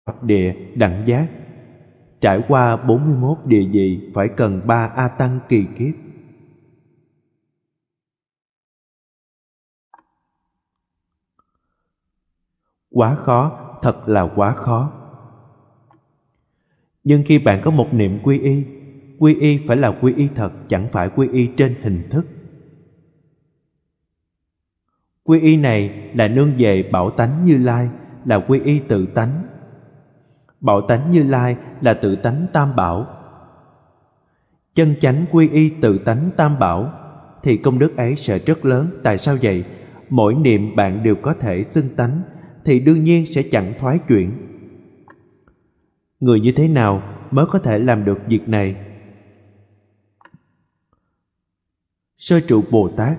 địa đẳng giác. Trải qua 41 địa vị phải cần 3 A Tăng kỳ kiếp. Quá khó, thật là quá khó. Nhưng khi bạn có một niệm quy y phải là quy y thật, chẳng phải quy y trên hình thức. Quy y này là nương về bảo tánh Như Lai, là quy y tự tánh. Bảo tánh Như Lai là tự tánh Tam Bảo. Chân chánh quy y tự tánh Tam Bảo thì công đức ấy sẽ rất lớn. Tại sao vậy? Mỗi niệm bạn đều có thể xưng tánh thì đương nhiên sẽ chẳng thoái chuyển. Người như thế nào mới có thể làm được việc này? Sơ trụ Bồ Tát.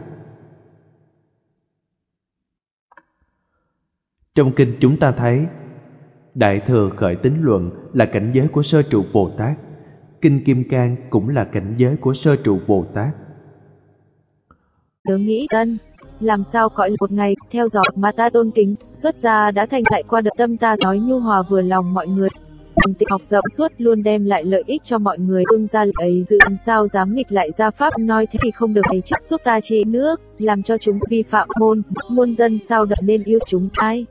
Trong kinh chúng ta thấy Đại Thừa Khởi Tín Luận là cảnh giới của sơ trụ Bồ Tát. Kinh Kim Cang cũng là cảnh giới của sơ trụ Bồ Tát. Tớ nghĩ tân, làm sao cõi một ngày, theo dõi mà ta tôn kính, xuất gia đã thành lại qua được tâm ta nói nhu hòa vừa lòng mọi người. Thành tựu học rộng suốt luôn đem lại lợi ích cho mọi người. Ương gia ấy dự làm sao dám nghịch lại gia pháp, nói thế thì không được. Thầy chức giúp ta trị nước, làm cho chúng vi phạm muôn dân sao đợi nên yêu chúng ai.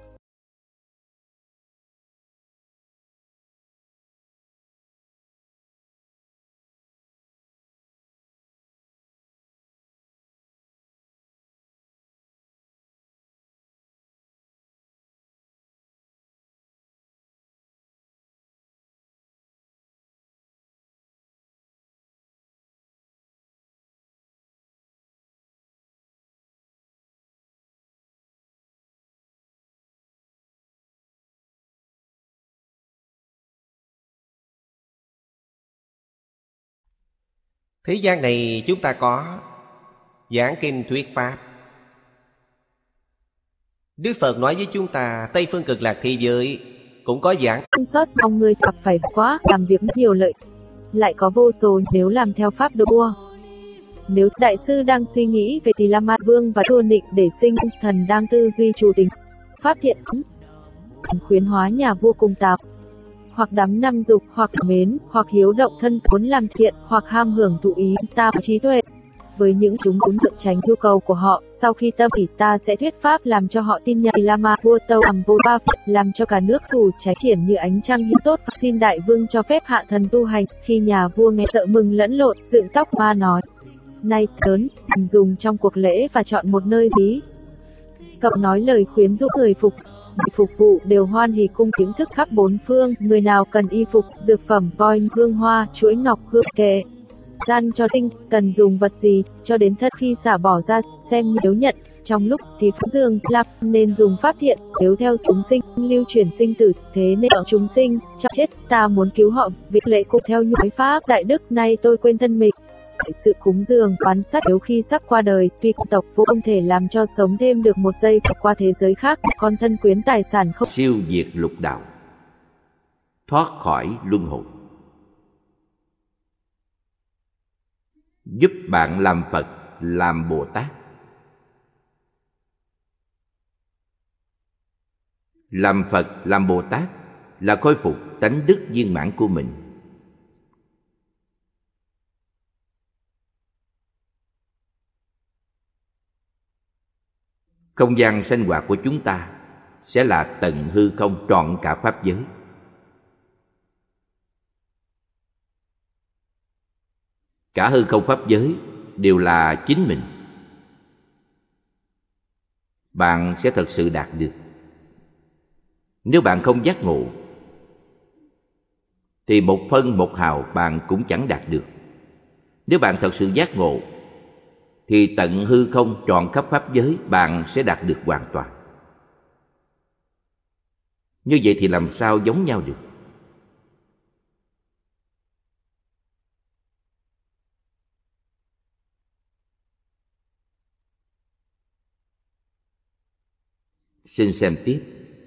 Thế gian này chúng ta có giảng kinh thuyết pháp. Đức Phật nói với chúng ta Tây Phương Cực Lạc thế giới cũng có giảng. Sót mong người gặp phải quá, làm việc nhiều lợi, lại có vô số nếu làm theo pháp đua. Nếu đại sư đang suy nghĩ về Tỳ La Mạt Vương và Đô Nịnh để sinh, thần đang tư duy chủ tính pháp thiện, khuyến hóa nhà vua cùng tạp, hoặc đắm năm dục, hoặc mến, hoặc hiếu động thân muốn làm thiện, hoặc ham hưởng thụ ý ta trí tuệ. Với những chúng lượng tránh nhu cầu của họ, sau khi tâm ý ta sẽ thuyết pháp làm cho họ tin nhận Lama vua tâu ẩm vô ba, làm cho cả nước thủ cháy triển như ánh trăng hiến tốt. Xin đại vương cho phép hạ thần tu hành. Khi nhà vua nghe sợ mừng lẫn lộn, dựng tóc ma nói: Này lớn, thần dùng trong cuộc lễ và chọn một nơi lý. Cậu nói lời khuyến dụ người phục vụ đều hoan hỉ cung kiến thức khắp bốn phương. Người nào cần y phục, dược phẩm, voi, hương hoa, chuỗi ngọc, hương kệ, gian cho tinh, cần dùng vật gì, cho đến thân khi xả bỏ ra, xem nếu nhận. Trong lúc thì pháp dương lập nên dùng pháp thiện, nếu theo chúng sinh, lưu chuyển sinh tử, thế nên ở chúng sinh, trong chết, ta muốn cứu họ, việc lễ cũng theo như pháp đại đức, nay tôi quên thân mình. Sự cúng dường, quán sát nếu khi sắp qua đời, tuy tộc vô không thể làm cho sống thêm được một giây qua thế giới khác, con thân quyến tài sản không siêu diệt lục đạo, thoát khỏi luân hồi, giúp bạn làm Phật, làm Bồ Tát. Làm Phật, làm Bồ Tát là khôi phục tánh đức viên mãn của mình. Không gian sinh hoạt của chúng ta sẽ là tận hư không trọn cả pháp giới. Cả hư không pháp giới đều là chính mình. Bạn sẽ thật sự đạt được. Nếu bạn không giác ngộ thì một phân một hào bạn cũng chẳng đạt được. Nếu bạn thật sự giác ngộ thì tận hư không trọn khắp pháp giới bạn sẽ đạt được hoàn toàn. Như vậy thì làm sao giống nhau được? Xin xem tiếp.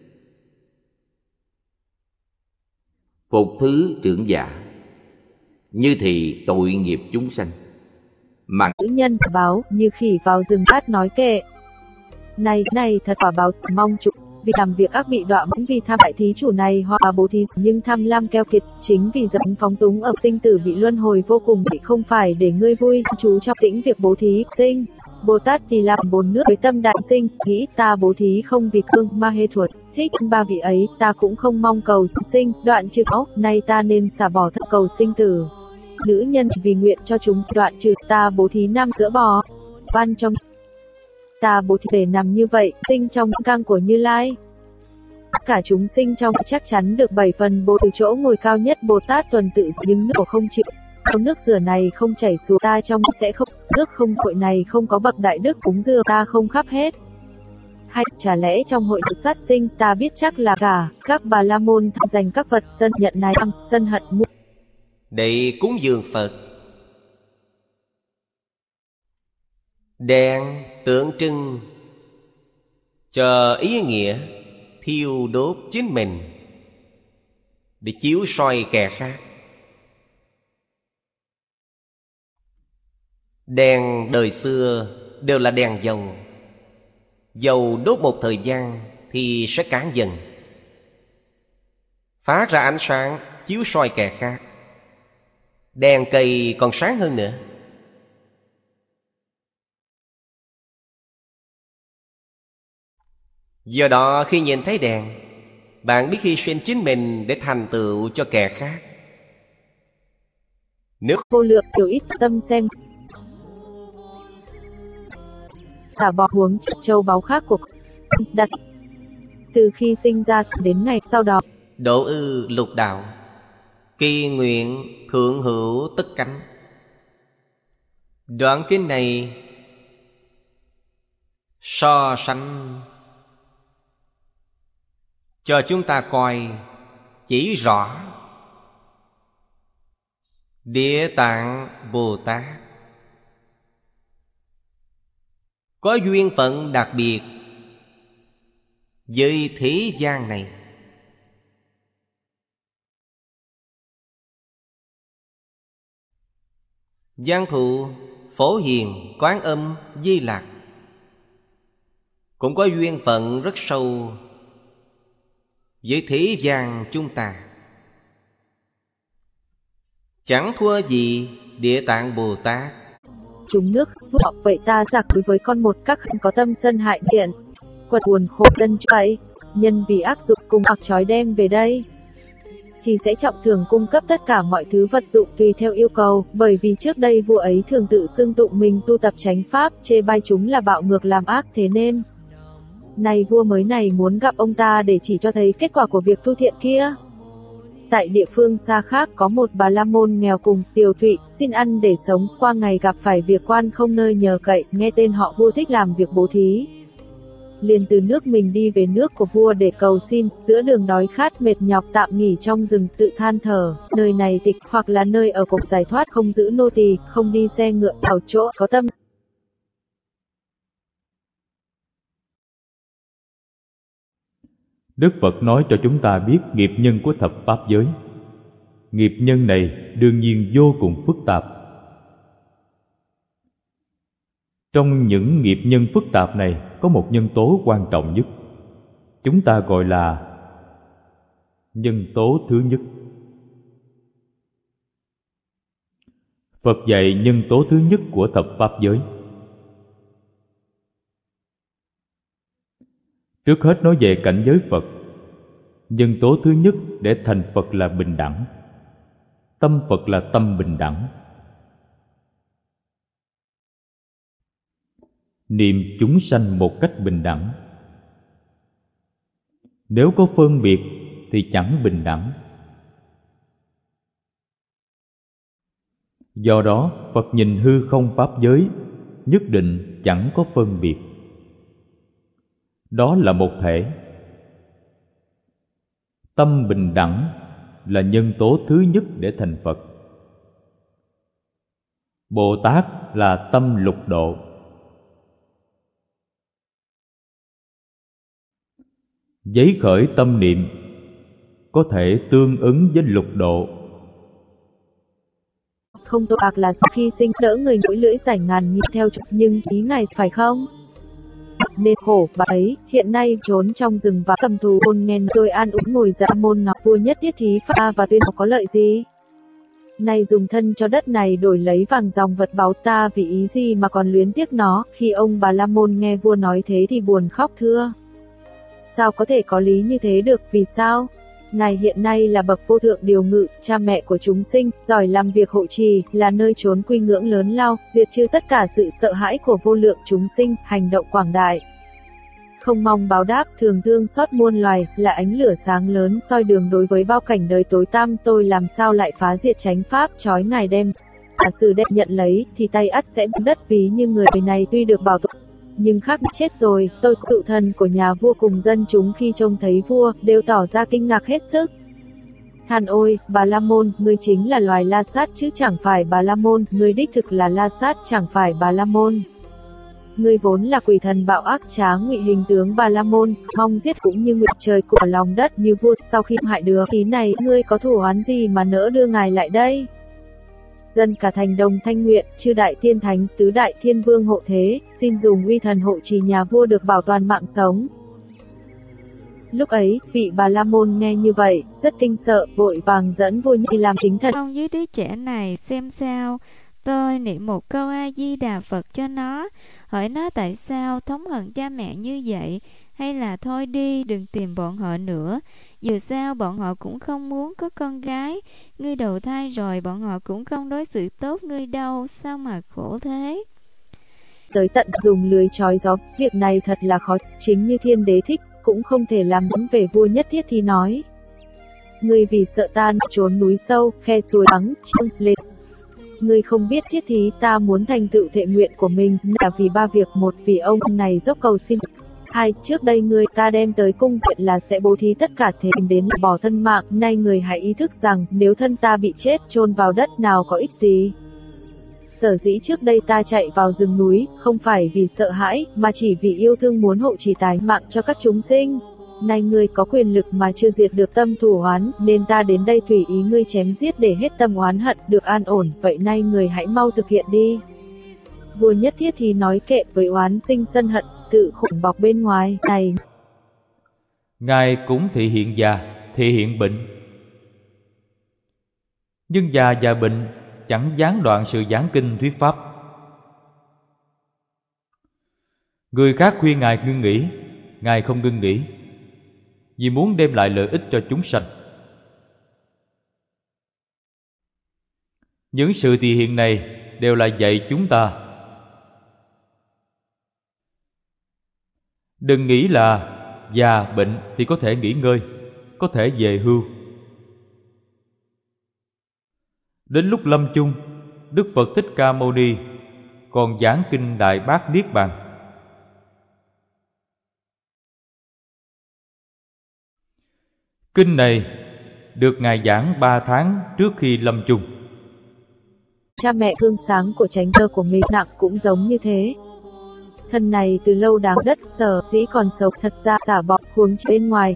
Phục thứ trưởng giả, như thì tội nghiệp chúng sanh. Mạng nữ nhân báo như khỉ vào rừng bát nói kệ. Này thật quả báo, mong chụp vì làm việc ác bị đọa mẫn vì tham đại thí chủ này hoặc bố thí, nhưng tham lam keo kiệt, chính vì giận phóng túng ở sinh tử bị luân hồi vô cùng, thì không phải để ngươi vui, chú trọng tĩnh việc bố thí, sinh. Bồ Tát thì làm bốn nước với tâm đại sinh, nghĩ ta bố thí không vì cương ma hê thuật, thích ba vị ấy, ta cũng không mong cầu sinh, đoạn trừ ốc, nay ta nên xả bỏ thân cầu sinh tử. Nữ nhân vì nguyện cho chúng đoạn trừ, ta bố thí nam sữa bò, văn trong ta bố thí để nằm như vậy, sinh trong cang của Như Lai. Cả chúng sinh trong chắc chắn được 7 phần bồ từ chỗ ngồi cao nhất Bồ Tát tuần tự những nước không chịu. Nếu nước rửa này không chảy xuống ta trong sẽ không, nước không hội này không có bậc đại đức cúng dừa ta không khắp hết. Hay chả lẽ trong hội tự sát sinh ta biết chắc là cả các bà la môn dành các vật sân nhận này sân hận mua để cúng dường Phật. Đèn tượng trưng cho ý nghĩa thiêu đốt chính mình để chiếu soi kẻ khác. Đèn đời xưa đều là đèn dầu. Dầu đốt một thời gian thì sẽ cạn dần, phát ra ánh sáng chiếu soi kẻ khác. Đèn cây còn sáng hơn nữa. Do đó khi nhìn thấy đèn, bạn biết hy sinh chính mình để thành tựu cho kẻ khác. Nếu vô lượng tiểu ít tâm xem xả bỏ huống châu báu khác của đặt từ khi sinh ra đến ngày sau đó độ ư lục đạo, kỳ nguyện thượng hữu tất cánh. Đoạn kinh này so sánh cho chúng ta coi chỉ rõ Địa Tạng Bồ Tát có duyên phận đặc biệt với thế gian này. Giang Thụ, Phổ Hiền, Quán Âm, Di Lặc cũng có duyên phận rất sâu với thế gian chúng ta, chẳng thua gì Địa Tạng Bồ Tát. Chúng nước họ vậy ta giặc đối với con một các có tâm sân hại thiện, quật buồn khổ dân vậy, nhân vì ác dụng cùng hoặc trói đem về đây, thì sẽ trọng thưởng cung cấp tất cả mọi thứ vật dụng tùy theo yêu cầu, bởi vì trước đây vua ấy thường tự xưng tụng mình tu tập chánh pháp, chê bai chúng là bạo ngược làm ác, thế nên này vua mới này muốn gặp ông ta để chỉ cho thấy kết quả của việc tu thiện kia. Tại địa phương xa khác có một bà la môn nghèo cùng tiều tụy, xin ăn để sống, qua ngày gặp phải việc quan không nơi nhờ cậy, nghe tên họ vua thích làm việc bố thí. Liền từ nước mình đi về nước của vua để cầu xin, giữa đường đói khát mệt nhọc tạm nghỉ trong rừng tự than thở, nơi này tịch hoặc là nơi ở cục giải thoát, không giữ nô tỳ, không đi xe ngựa, ở chỗ có tâm. Đức Phật nói cho chúng ta biết nghiệp nhân của thập pháp giới. Nghiệp nhân này đương nhiên vô cùng phức tạp. Trong những nghiệp nhân phức tạp này có một nhân tố quan trọng nhất, chúng ta gọi là nhân tố thứ nhất. Phật dạy nhân tố thứ nhất của thập pháp giới. Trước hết nói về cảnh giới Phật. Nhân tố thứ nhất để thành Phật là bình đẳng. Tâm Phật là tâm bình đẳng. Niệm chúng sanh một cách bình đẳng. Nếu có phân biệt thì chẳng bình đẳng. Do đó, Phật nhìn hư không pháp giới nhất định chẳng có phân biệt. Đó là một thể. Tâm bình đẳng là nhân tố thứ nhất để thành Phật. Bồ Tát là tâm lục độ. Giấy khởi tâm niệm có thể tương ứng với lục độ. Không tội ác là khi sinh đỡ người mũi lưỡi rảnh ngàn nhịp theo trục, nhưng ý ngài phải không? nên khổ bà ấy, hiện nay trốn trong rừng và cầm thú ôn nghe rồi an ủi ngồi dạ môn nói vua nhất thiết thí pha và tuyên có lợi gì. Này dùng thân cho đất này đổi lấy vàng dòng vật báu ta vì ý gì mà còn luyến tiếc nó. Khi ông Bà La Môn nghe vua nói thế thì buồn khóc thưa. Sao có thể có lý như thế được, vì sao? Ngài hiện nay là bậc vô thượng điều ngự, cha mẹ của chúng sinh, giỏi làm việc hộ trì, là nơi trốn quy ngưỡng lớn lao, diệt trừ tất cả sự sợ hãi của vô lượng chúng sinh, hành động quảng đại. Không mong báo đáp, thường thương xót muôn loài, là ánh lửa sáng lớn soi đường đối với bao cảnh đời tối tăm, tôi làm sao lại phá diệt chánh pháp, trói ngài đem. Giả sử đem nhận lấy, thì tay ắt sẽ đất ví như người này tuy được bảo tội, nhưng khác chết rồi. Tôi dụ thần của nhà vua cùng dân chúng khi trông thấy vua, đều tỏ ra kinh ngạc hết sức. Than ôi, Bà La Môn, ngươi chính là loài La Sát chứ chẳng phải Bà La Môn, ngươi đích thực là La Sát chẳng phải Bà La Môn. Ngươi vốn là quỷ thần bạo ác trá ngụy hình tướng Bà La Môn, mong giết cũng như nguyện trời của lòng đất như vua. Sau khi hại được ý này, ngươi có thù oán gì mà nỡ đưa ngài lại đây? Dân cả thành đồng thanh nguyện, chư đại thiên thánh, tứ đại thiên vương hộ thế, xin dùng uy thần hộ trì nhà vua được bảo toàn mạng sống. Lúc ấy, vị Bà La Môn nghe như vậy, rất kinh sợ, vội vàng dẫn vua đi làm chính thần. Ông với đứa trẻ này xem sao, tôi niệm một câu A Di Đà Phật cho nó, hỏi nó tại sao thống hận cha mẹ như vậy, hay là thôi đi, đừng tìm bọn họ nữa. Dù sao bọn họ cũng không muốn có con gái, ngươi đầu thai rồi bọn họ cũng không đối xử tốt ngươi đâu, sao mà khổ thế. Tới tận dùng lưới trói gió, việc này thật là khó, chính như thiên đế thích, cũng không thể làm đúng về vua nhất thiết thì nói. Ngươi vì sợ ta trốn núi sâu, khe suối vắng, trương lên. Ngươi không biết thiết thí ta muốn thành tựu thệ nguyện của mình là vì ba việc: một, vì ông này dốc cầu xin; hai, trước đây ngươi ta đem tới cung viện là sẽ bố thí tất cả thế đến bỏ thân mạng, nay người hãy ý thức rằng nếu thân ta bị chết chôn vào đất nào có ích gì. Sở dĩ trước đây ta chạy vào rừng núi, không phải vì sợ hãi, mà chỉ vì yêu thương muốn hộ trì tái mạng cho các chúng sinh. Nay ngươi có quyền lực mà chưa diệt được tâm thù oán, nên ta đến đây tùy ý ngươi chém giết để hết tâm oán hận, được an ổn, vậy nay người hãy mau thực hiện đi. Vua nhất thiết thì nói kệ với oán sinh sân hận, tự khủng bọc bên ngoài, này. Ngài cũng thị hiện già, thị hiện bệnh. Nhưng già và bệnh chẳng gián đoạn sự giảng kinh thuyết pháp. Người khác khuyên Ngài ngưng nghỉ, Ngài không ngưng nghỉ, vì muốn đem lại lợi ích cho chúng sanh. Những sự thị hiện này đều là dạy chúng ta đừng nghĩ là già bệnh thì có thể nghỉ ngơi, có thể về hưu. Đến lúc lâm chung, Đức Phật Thích Ca Mâu Ni còn giảng kinh Đại Bát Niết Bàn. Kinh này được Ngài giảng 3 tháng trước khi lâm chung. Cha mẹ gương sáng của chánh cơ của mình nặng cũng giống như thế. Thân này từ lâu đáng đất sở dĩ còn sống, thật ra xả bỏ huống bên ngoài.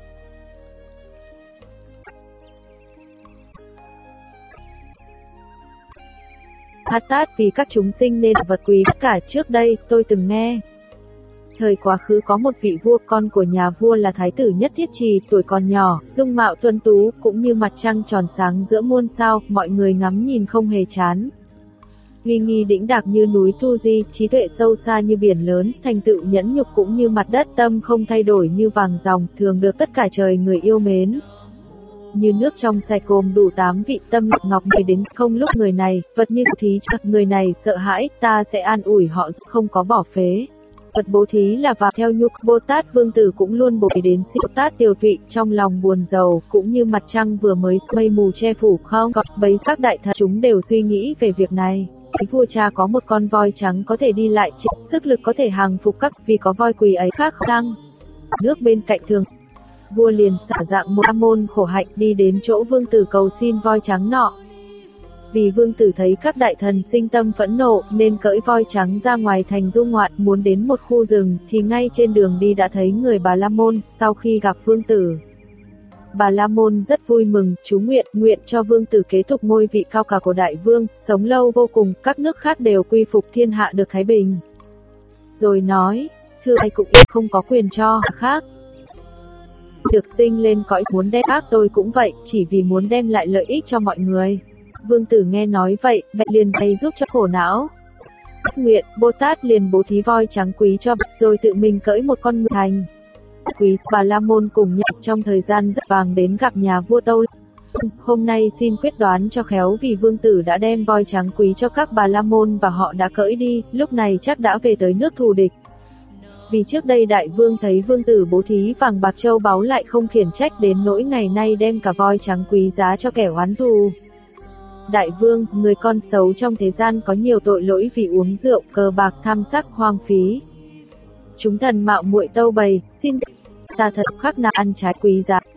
Hát tát vì các chúng sinh nên vật quý tất cả. Trước đây tôi từng nghe, thời quá khứ có một vị vua, con của nhà vua là Thái tử Nhất Thiết Trì, tuổi còn nhỏ, dung mạo tuấn tú, cũng như mặt trăng tròn sáng giữa muôn sao, mọi người ngắm nhìn không hề chán. Uy nghi đĩnh đạc như núi Tu Di, trí tuệ sâu xa như biển lớn, thành tựu nhẫn nhục cũng như mặt đất, tâm không thay đổi như vàng ròng, thường được tất cả trời người yêu mến. Như nước trong sạch gồm đủ 8 vị, tâm ngọc người đến không lúc người này, vật như thí cho người này sợ hãi, ta sẽ an ủi họ không có bỏ phế. Vật bố thí là vào theo nhục. Bồ Tát Vương Tử cũng luôn bố thí đến Bồ Tát Tiều Tụy, trong lòng buồn rầu, cũng như mặt trăng vừa mới mây mù che phủ không còn bấy. Các đại thần chúng đều suy nghĩ về việc này. Vua cha có một con voi trắng có thể đi lại, sức lực có thể hàng phục các, vì có voi quỳ ấy khác đăng nước bên cạnh thường. Vua liền xả dạng một môn khổ hạnh đi đến chỗ Vương Tử cầu xin voi trắng nọ. Vì Vương Tử thấy các đại thần sinh tâm phẫn nộ, nên cưỡi voi trắng ra ngoài thành du ngoạn, muốn đến một khu rừng, thì ngay trên đường đi đã thấy người Bà La Môn. Sau khi gặp Vương Tử, Bà La Môn rất vui mừng, chú nguyện cho Vương Tử kế tục ngôi vị cao cả của đại vương, sống lâu vô cùng, các nước khác đều quy phục, thiên hạ được thái bình. Rồi nói, thưa ai cũng ít không có quyền cho khác. Được sinh lên cõi muốn đem ác tôi cũng vậy, chỉ vì muốn đem lại lợi ích cho mọi người. Vương Tử nghe nói vậy, bèn liền thầy giúp cho khổ não. Nguyện, Bồ Tát liền bố thí voi trắng quý cho, rồi tự mình cưỡi một con ngựa thành. Quý Bà La Môn cùng nhau trong thời gian rất vàng đến gặp nhà vua Tâu. Hôm nay xin quyết đoán cho khéo, vì Vương Tử đã đem voi trắng quý cho các Bà La Môn và họ đã cưỡi đi, lúc này chắc đã về tới nước thù địch. Vì trước đây Đại Vương thấy Vương Tử bố thí vàng bạc châu báu lại không khiển trách đến nỗi ngày nay đem cả voi trắng quý giá cho kẻ oán thù. Đại Vương, người con xấu trong thế gian có nhiều tội lỗi vì uống rượu, cờ bạc, tham sắc, hoang phí. Chúng thần mạo muội tâu bày, xin ta thật khắc nào ăn trái quý giá.